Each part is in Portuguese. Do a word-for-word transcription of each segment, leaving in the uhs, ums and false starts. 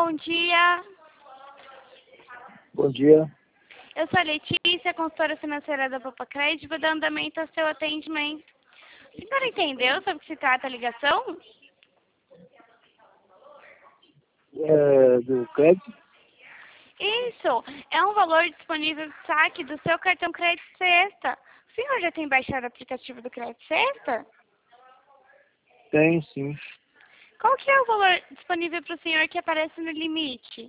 bom dia. Bom dia. Eu sou a Letícia, consultora financeira da Popacred, vou dar andamento ao seu atendimento. A senhora entendeu sobre o que se trata a ligação? É, do crédito? Isso, é um valor disponível de saque do seu cartão Crédito Sexta. O senhor já tem baixado o aplicativo do Crédito Sexta? Tem, sim. Qual que é o valor disponível para o senhor que aparece no limite?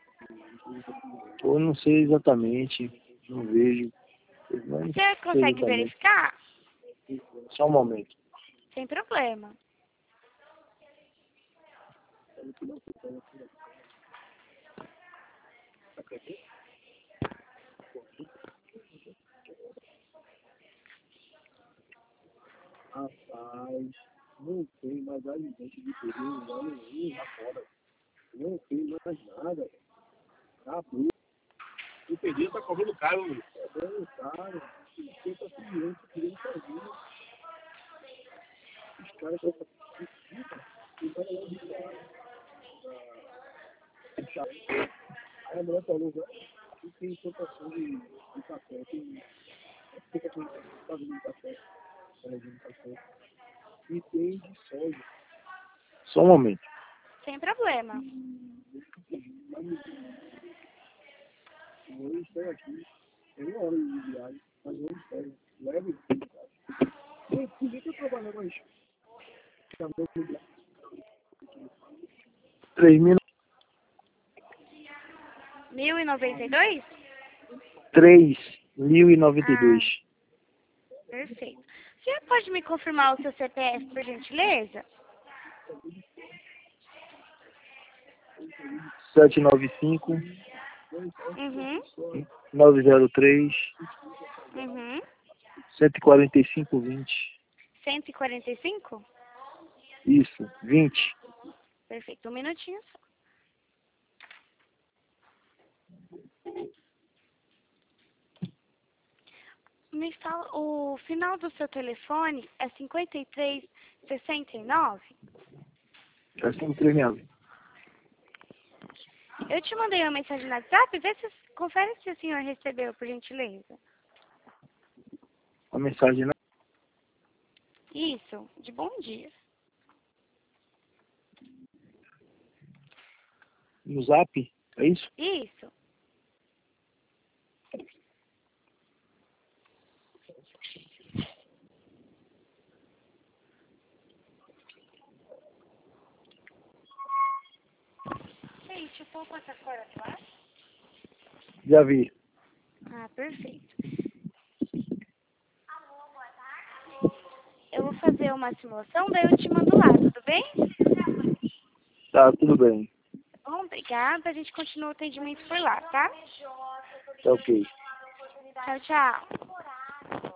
Eu não sei exatamente, não vejo. Não Você sei consegue exatamente. verificar? Só um momento. Sem problema. Rapaz, não tem mais alimento de perigo, lugar nenhum lá fora. Não tem mais nada. Acabou. O pedido tá correndo caro, Luiz. Tá correndo caro. Quem tá pedindo, tá pedindo sozinho. Os caras estão Aí a mulher falou, que tem importação de, de café, tem importação de fazenda de café, fazenda de café, e tem de soja. Só um momento. Sem problema. Eu estou aqui, é uma hora de viagem, mas eu espero. Leve. E por que eu trabalho mais? Três mil. Mil e noventa e dois? Três mil e noventa e dois. Ah, perfeito. O senhor pode me confirmar o seu C P F, por gentileza? Sete nove cinco, Uhum. nove zero três, Uhum. cento e quarenta e cinco, vinte. cento e quarenta e cinco? Isso, vinte. Perfeito. Um minutinho só. Me fala, o final do seu telefone é cinquenta e três sessenta e nove? É cinco três nove. Eu te mandei uma mensagem no WhatsApp, vê se, confere se o senhor recebeu, por gentileza. A mensagem não. Isso, de bom dia. No zap? É isso? Isso. Gente, eu vou passar fora de lá? Já vi. Ah, perfeito. Eu vou fazer uma simulação, daí eu te mando lá, tudo bem? Tá, tudo bem. Bom, obrigada. A gente continua o atendimento por lá, tá? Tá ok. Tchau, tchau.